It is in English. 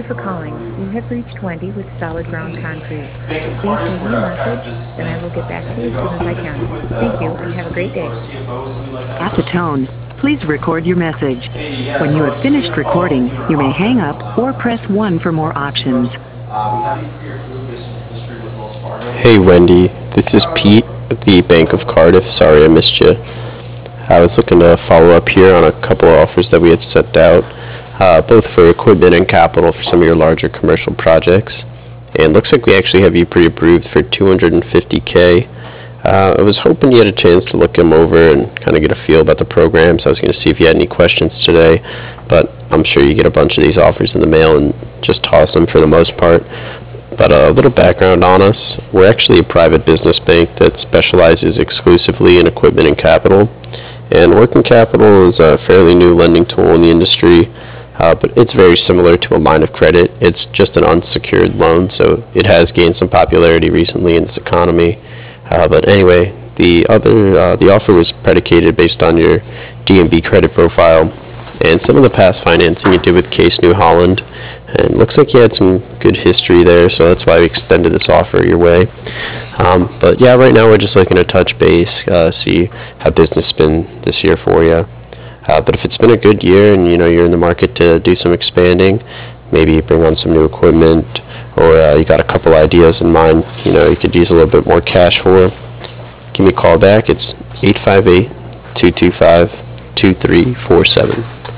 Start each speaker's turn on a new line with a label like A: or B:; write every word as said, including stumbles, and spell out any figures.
A: for calling. You have reached Wendy with Solid Ground Concrete. Please leave me a message, and I will get back to you as soon as I can. Thank you, and have a great day.
B: At the tone, please record your message. When you have finished recording, you may hang up or press one for more options.
C: Hey Wendy, this is Pete at the Bank of Cardiff. Sorry I missed you. I was looking to follow up here on a couple of offers that we had sent out, uh, both for equipment and capital for some of your larger commercial projects. And looks like we actually have you pre-approved for two hundred fifty K. Uh, I was hoping you had a chance to look them over and kind of get a feel about the program, so I was going to see if you had any questions today, but I'm sure you get a bunch of these offers in the mail and just toss them for the most part. But a little background on us. We're actually a private business bank that specializes exclusively in equipment and capital. And working capital is a fairly new lending tool in the industry, uh, but it's very similar to a line of credit. It's just an unsecured loan, so it has gained some popularity recently in this economy. Uh, but anyway, the other uh, the offer was predicated based on your D M V credit profile and some of the past financing you did with Case New Holland. And it looks like you had some good history there, so that's why we extended this offer your way. Um, but yeah, right now we're just looking to touch base, uh, see how business has been this year for you. Uh, but if it's been a good year and you know you're in the market to do some expanding, maybe bring on some new equipment, or uh, you got a couple ideas in mind, you know, you could use a little bit more cash for, give me a call back. It's eight five eight, two two five, two three four seven.